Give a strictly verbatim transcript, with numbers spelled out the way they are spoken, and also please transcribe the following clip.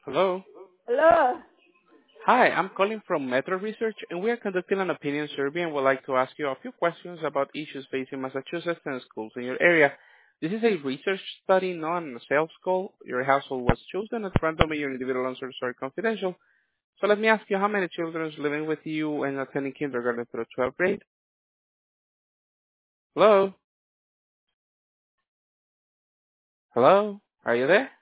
Hello. Hello. Hi, I'm calling from Metro Research, and we are conducting an opinion survey and would like to ask you a few questions about issues facing Massachusetts and schools in your area. This is a research study, not a sales call. Your household was chosen at random and your individual answers are confidential. So let me ask you, how many children is living with you and attending kindergarten through twelfth grade? Hello? Hello? Are you there?